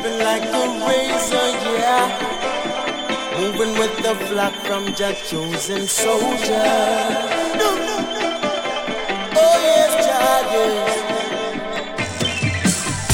sharpen like a razor, yeah. Moving with the flock from Jah chosen soldier. Oh yes, Jah, yes.